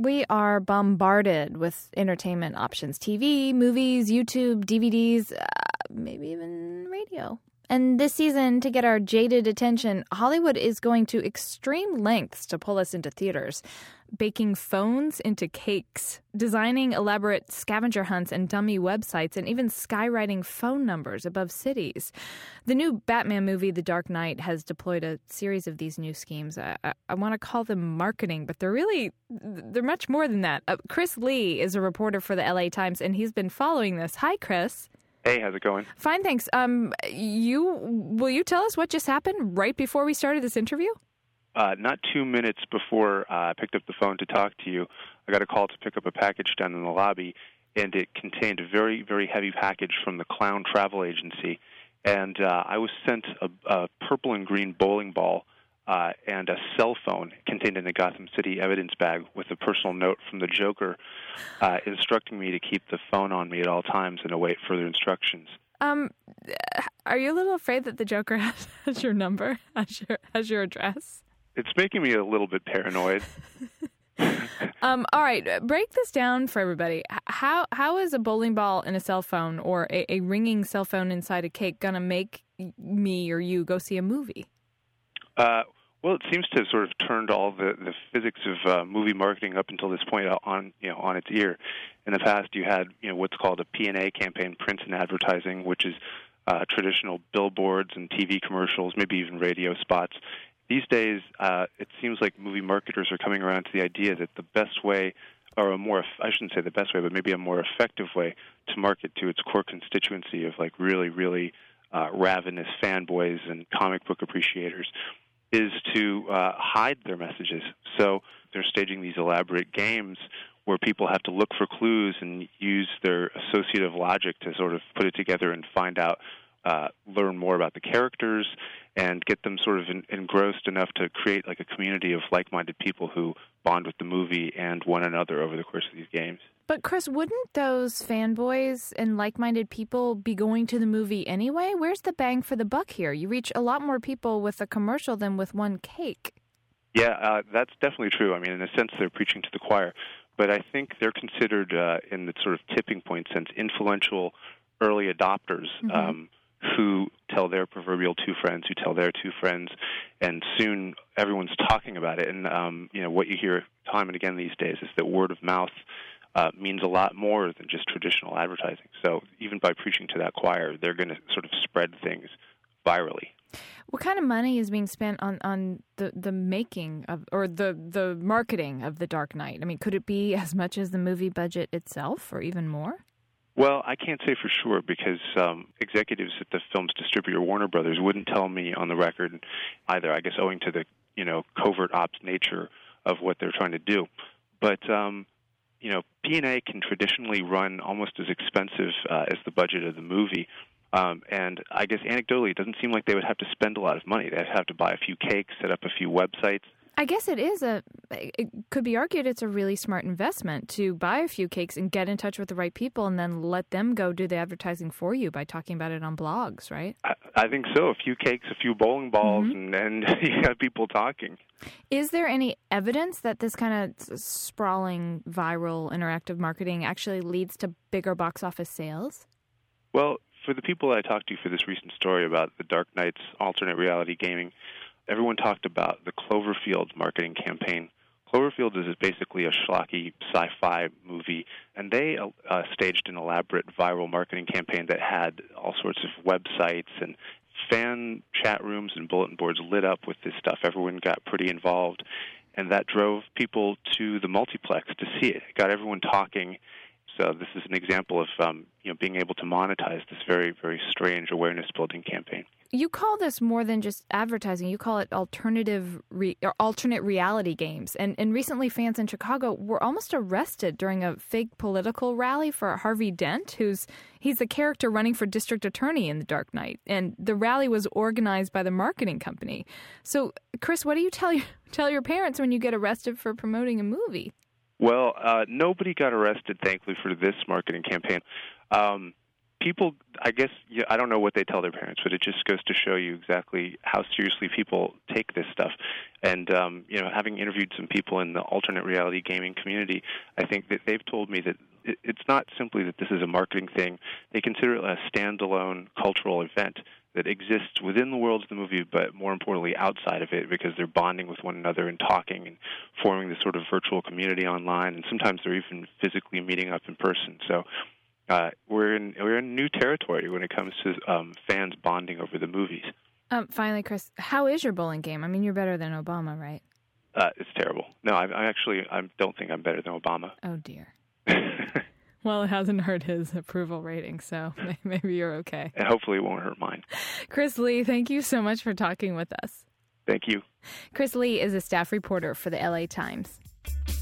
We are bombarded with entertainment options. TV, movies, YouTube, DVDs, maybe even radio. And this season, to get our jaded attention, Hollywood is going to extreme lengths to pull us into theaters. Baking phones into cakes, designing elaborate scavenger hunts and dummy websites, and even skywriting phone numbers above cities. The new Batman movie, The Dark Knight, has deployed a series of these new schemes. I want to call them marketing, but they're much more than that. Chris Lee is a reporter for the LA Times, and he's been following this. Hi, Chris. Hey, how's it going? Fine, thanks. Will you tell us what just happened right before we started this interview? Not 2 minutes before I picked up the phone to talk to you, I got a call to pick up a package down in the lobby, and it contained a very, very heavy package from the Clown Travel Agency. And I was sent a purple and green bowling ball and a cell phone contained in a Gotham City evidence bag with a personal note from the Joker instructing me to keep the phone on me at all times and await further instructions. Are you a little afraid that the Joker has your number, has your address? It's making me a little bit paranoid. All right, break this down for everybody. How is a bowling ball and a cell phone or a ringing cell phone inside a cake going to make me or you go see a movie? Well, it seems to have sort of turned all the physics of movie marketing up until this point on its ear. In the past, you had what's called a P&A campaign, print and advertising, which is traditional billboards and TV commercials, maybe even radio spots. These days, it seems like movie marketers are coming around to the idea that the best way, or I shouldn't say the best way, but maybe a more effective way to market to its core constituency of like really, really ravenous fanboys and comic book appreciators is to hide their messages. So they're staging these elaborate games where people have to look for clues and use their associative logic to sort of put it together and find out, learn more about the characters and get them sort of engrossed enough to create like a community of like-minded people who bond with the movie and one another over the course of these games. But Chris, wouldn't those fanboys and like-minded people be going to the movie anyway? Where's the bang for the buck here? You reach a lot more people with a commercial than with one cake. Yeah, that's definitely true. I mean, in a sense, they're preaching to the choir. But I think they're considered, in the sort of tipping point sense, influential early adopters who tell their proverbial two friends, who tell their two friends, and soon everyone's talking about it. And, what you hear time and again these days is that word of mouth means a lot more than just traditional advertising. So even by preaching to that choir, they're going to sort of spread things virally. What kind of money is being spent on the making of, or the marketing of The Dark Knight? I mean, could it be as much as the movie budget itself, or even more? Well, I can't say for sure because executives at the film's distributor, Warner Brothers, wouldn't tell me on the record either, I guess owing to the, covert ops nature of what they're trying to do. But, P&A can traditionally run almost as expensive as the budget of the movie. And I guess anecdotally, it doesn't seem like they would have to spend a lot of money. They'd have to buy a few cakes, set up a few websites. I guess it could be argued it's a really smart investment to buy a few cakes and get in touch with the right people and then let them go do the advertising for you by talking about it on blogs, right? I think so. A few cakes, a few bowling balls, and you have people talking. Is there any evidence that this kind of sprawling, viral, interactive marketing actually leads to bigger box office sales? Well, for the people I talked to for this recent story about the Dark Knight's alternate reality gaming, everyone talked about the Cloverfield marketing campaign. Cloverfield is basically a schlocky sci-fi movie, and they staged an elaborate viral marketing campaign that had all sorts of websites and fan chat rooms and bulletin boards lit up with this stuff. Everyone got pretty involved, and that drove people to the multiplex to see it. It got everyone talking. So this is an example of being able to monetize this very, very strange awareness-building campaign. You call this more than just advertising. You call it alternate reality games. And recently fans in Chicago were almost arrested during a fake political rally for Harvey Dent, he's the character running for district attorney in The Dark Knight. And the rally was organized by the marketing company. So, Chris, what do you tell your parents when you get arrested for promoting a movie? Well, nobody got arrested, thankfully, for this marketing campaign. people, I guess, I don't know what they tell their parents, but it just goes to show you exactly how seriously people take this stuff. And, having interviewed some people in the alternate reality gaming community, I think that they've told me that it's not simply that this is a marketing thing. They consider it a standalone cultural event that exists within the world of the movie, but more importantly outside of it, because they're bonding with one another and talking and forming this sort of virtual community online, and sometimes they're even physically meeting up in person. So we're in new territory when it comes to fans bonding over the movies. Finally, Chris, how is your bowling game? I mean, you're better than Obama, right? It's terrible. No, I don't think I'm better than Obama. Oh, dear. Well, it hasn't hurt his approval rating, so maybe you're okay. And hopefully it won't hurt mine. Chris Lee, thank you so much for talking with us. Thank you. Chris Lee is a staff reporter for the LA Times.